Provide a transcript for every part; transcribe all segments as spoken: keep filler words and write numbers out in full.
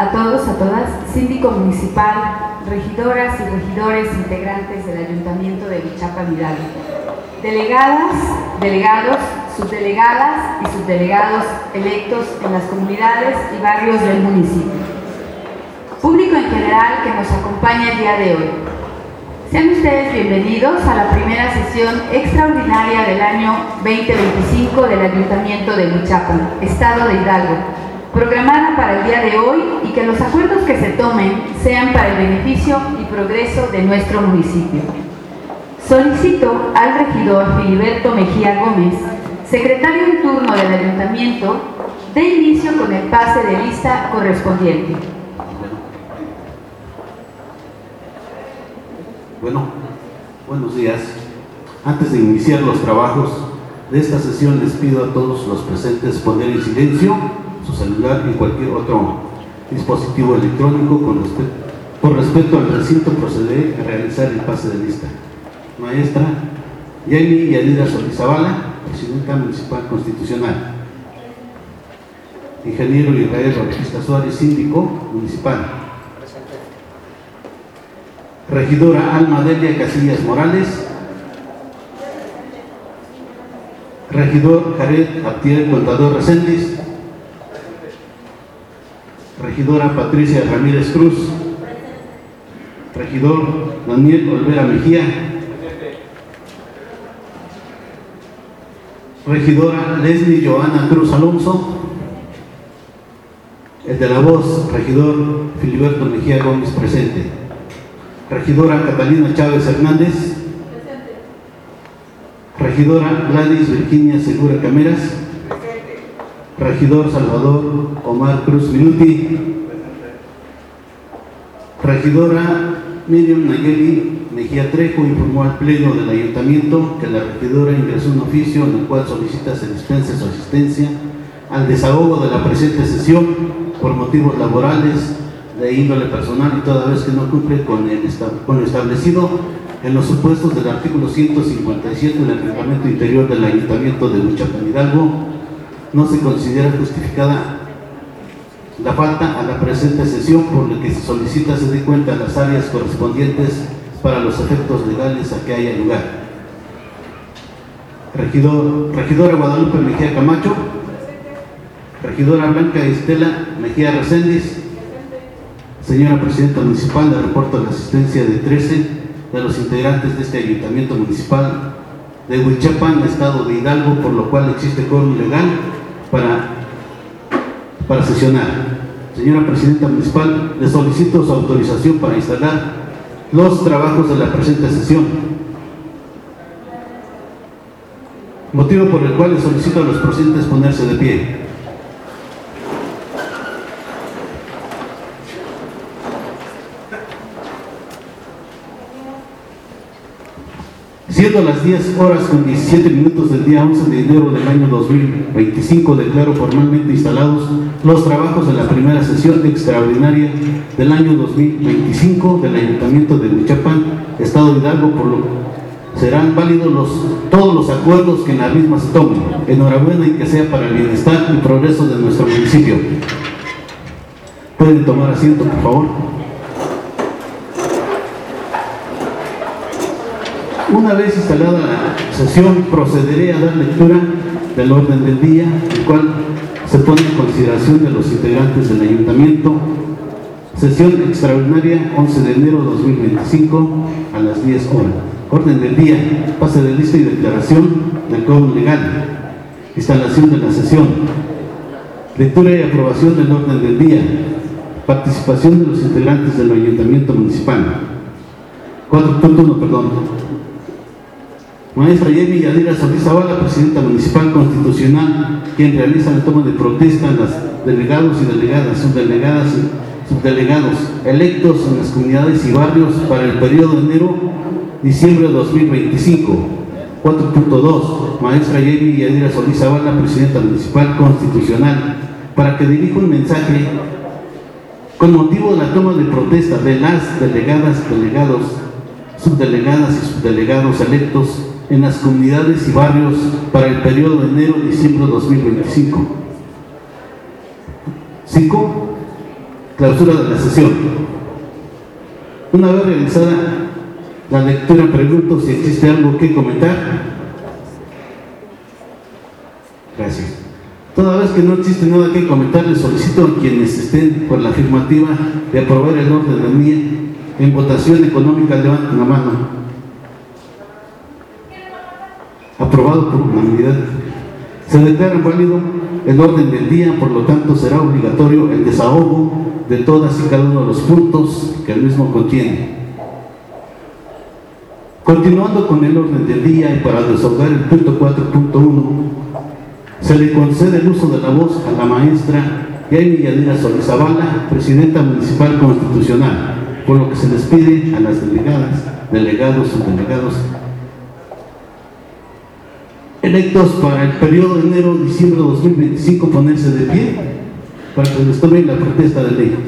a todos, a todas, síndico municipal, regidoras y regidores integrantes del Ayuntamiento de Huichapan, Hidalgo, delegadas, delegados, subdelegadas y subdelegados electos en las comunidades y barrios del municipio, público en general que nos acompaña el día de hoy. Sean ustedes bienvenidos a la primera sesión extraordinaria del año veinte veinticinco del Ayuntamiento de Huichapan, Estado de Hidalgo, programada para el día de hoy, y que los acuerdos que se tomen sean para el beneficio y progreso de nuestro municipio. Solicito al regidor Filiberto Mejía Gómez, secretario en turno del Ayuntamiento, de inicio con el pase de lista correspondiente. Bueno, buenos días. Antes de iniciar los trabajos de esta sesión, les pido a todos los presentes poner en silencio su celular y cualquier otro dispositivo electrónico con respeto, por respeto al recinto. Procederé a realizar el pase de lista. Maestra Yaeli Yadira Solís Zavala, Presidenta Municipal Constitucional. Ingeniero Israel Bautista Suárez, Síndico Municipal. Regidora Alma Delia Casillas Morales. Regidor Jared Abdiel Contador Reséndiz. Regidora Patricia Ramírez Cruz. Regidor Daniel Olvera Mejía. Regidora Leslie Joana Cruz Alonso. El de la voz, regidor Filiberto Mejía Gómez, presente. Regidora Catalina Chávez Hernández. Presente. Regidora Gladys Virginia Segura Cameras. Presente. Regidor Salvador Omar Cruz Minuti. Presente. Regidora Miriam Nayeli Mejía Trejo informó al Pleno del Ayuntamiento que la regidora ingresó un oficio en el cual solicita se dispense su asistencia al desahogo de la presente sesión por motivos laborales de índole personal, y toda vez que no cumple con, el, con lo establecido en los supuestos del artículo ciento cincuenta y siete del Reglamento Interior del Ayuntamiento de Huichapan, Hidalgo, no se considera justificada la falta a la presente sesión, por lo que se solicita se dé cuenta las áreas correspondientes para los efectos legales a que haya lugar. Regidor, regidora Guadalupe Mejía Camacho. Regidora Blanca Estela Mejía Reséndiz. Señora Presidenta Municipal, le reporto la asistencia de trece de los integrantes de este Ayuntamiento Municipal de Huichapan, Estado de Hidalgo, por lo cual existe quórum legal para, para sesionar. Señora Presidenta Municipal, le solicito su autorización para instalar los trabajos de la presente sesión, motivo por el cual le solicito a los presentes ponerse de pie. Siendo las diez horas con diecisiete minutos del día once de enero del año dos mil veinticinco, declaro formalmente instalados los trabajos de la primera sesión extraordinaria del año dos mil veinticinco del Ayuntamiento de Huichapan, Estado de Hidalgo, por lo que serán válidos los, todos los acuerdos que en la misma se tomen. Enhorabuena, y que sea para el bienestar y progreso de nuestro municipio. Pueden tomar asiento, por favor. Una vez instalada la sesión, procederé a dar lectura del orden del día, el cual se pone en consideración de los integrantes del Ayuntamiento. Sesión extraordinaria once de enero de dos mil veinticinco a las diez horas. Orden del día: pase de lista y declaración del quórum legal. Instalación de la sesión. Lectura y aprobación del orden del día. Participación de los integrantes del Ayuntamiento Municipal. cuatro punto uno, perdón. Maestra Yaeli Yadira Solís Zavala, Presidenta Municipal Constitucional, quien realiza la toma de protesta a los delegados y delegadas, subdelegadas y subdelegados electos en las comunidades y barrios para el periodo de enero-diciembre de dos mil veinticinco. cuatro punto dos. Maestra Yaeli Yadira Solís Zavala, Presidenta Municipal Constitucional, para que dirija un mensaje con motivo de la toma de protesta de las delegadas, delegados, subdelegadas y subdelegados electos en las comunidades y barrios para el periodo de enero-diciembre de dos mil veinticinco. cinco. clausura de la sesión. Una vez realizada la lectura, pregunto si existe algo que comentar. Gracias. Toda vez que no existe nada que comentar, les solicito a quienes estén por la afirmativa de aprobar el orden del día en votación económica, levanten la mano. Aprobado por unanimidad. Se declara válido el orden del día, por lo tanto será obligatorio el desahogo de todas y cada uno de los puntos que el mismo contiene. Continuando con el orden del día y para desahogar el punto cuatro punto uno, se le concede el uso de la voz a la maestra Yaimi Yadira Solís Zavala, presidenta municipal constitucional, por lo que se les pide a las delegadas, delegados, subdelegados electos para el periodo de enero-diciembre de dos mil veinticinco ponerse de pie para que les tome la protesta de ley.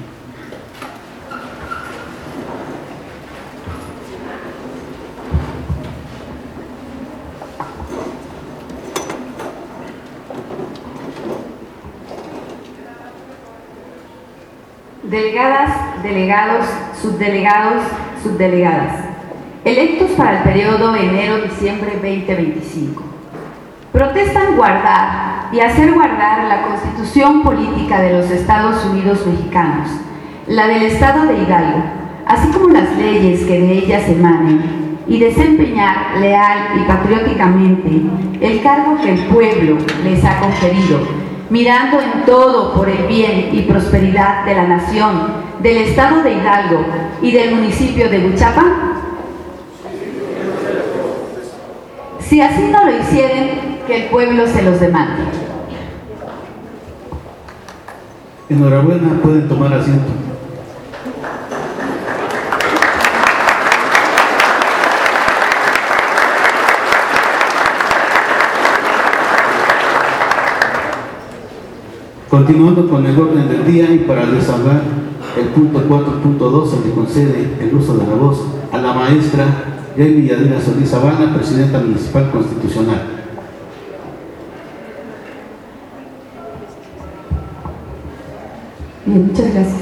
Delegadas, delegados, subdelegados, subdelegadas, electos para el periodo enero-diciembre veinte veinticinco. Protestan guardar y hacer guardar la Constitución Política de los Estados Unidos Mexicanos, la del Estado de Hidalgo, así como las leyes que de ellas emanen, y desempeñar leal y patrióticamente el cargo que el pueblo les ha conferido, mirando en todo por el bien y prosperidad de la nación, del Estado de Hidalgo y del municipio de Huichapan. Si así no lo hicieren, que el pueblo se los demande. Enhorabuena, pueden tomar asiento. Continuando con el orden del día y para desahogar el punto cuatro punto dos, se le concede el uso de la voz a la maestra Yaimi Yadira Solís Zavala, presidenta municipal constitucional. Bien, muchas gracias.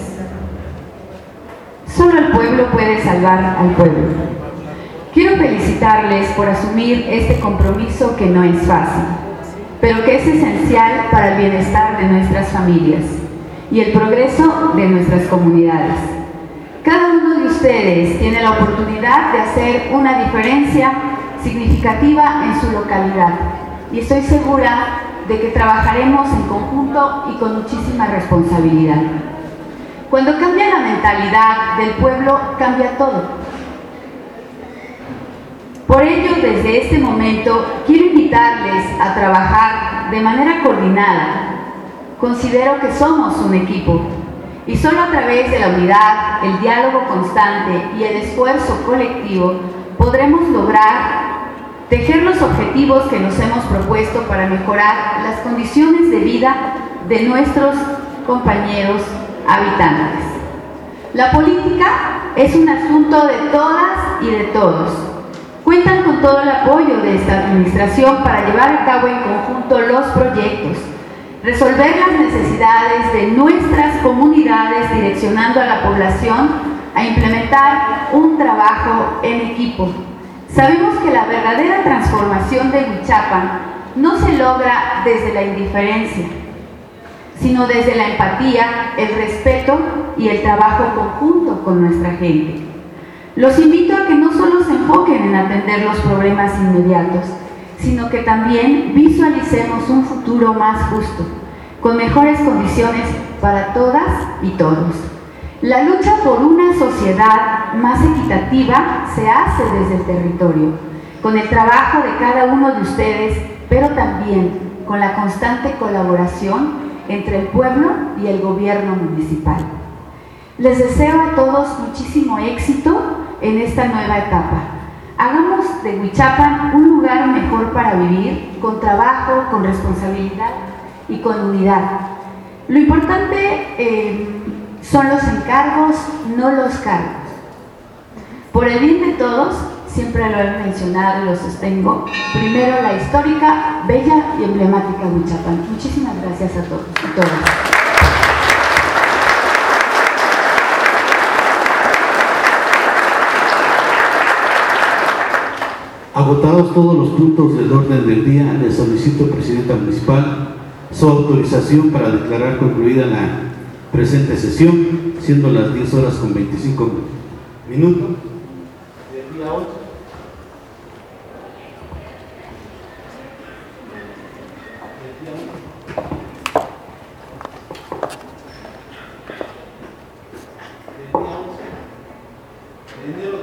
Solo el pueblo puede salvar al pueblo. Quiero felicitarles por asumir este compromiso que no es fácil, pero que es esencial para el bienestar de nuestras familias y el progreso de nuestras comunidades. Cada uno de ustedes tiene la oportunidad de hacer una diferencia significativa en su localidad y estoy segura de que trabajaremos en conjunto y con muchísima responsabilidad. Cuando cambia la mentalidad del pueblo, cambia todo. Por ello, desde este momento, quiero invitarles a trabajar de manera coordinada. Considero que somos un equipo y solo a través de la unidad, el diálogo constante y el esfuerzo colectivo podremos lograr tejer los objetivos que nos hemos propuesto para mejorar las condiciones de vida de nuestros compañeros habitantes. La política es un asunto de todas y de todos. Cuentan con todo el apoyo de esta administración para llevar a cabo en conjunto los proyectos, resolver las necesidades de nuestras comunidades, direccionando a la población a implementar un trabajo en equipo. Sabemos que la verdadera transformación de Huichapan no se logra desde la indiferencia, sino desde la empatía, el respeto y el trabajo conjunto con nuestra gente. Los invito a que no solo se enfoquen en atender los problemas inmediatos, sino que también visualicemos un futuro más justo, con mejores condiciones para todas y todos. La lucha por una sociedad más equitativa se hace desde el territorio, con el trabajo de cada uno de ustedes, pero también con la constante colaboración entre el pueblo y el gobierno municipal. Les deseo a todos muchísimo éxito en esta nueva etapa. Hagamos de Huichapan un lugar mejor para vivir, con trabajo, con responsabilidad y con unidad. Lo importante eh, son los encargos, no los cargos. Por el bien de todos, siempre lo he mencionado y lo sostengo, primero la histórica, bella y emblemática Huichapan. Muchísimas gracias a todos y todas. Agotados todos los puntos del orden del día, le solicito, Presidenta Municipal, su autorización para declarar concluida la presente sesión, siendo las diez horas con veinticinco minutos del día ocho. Enero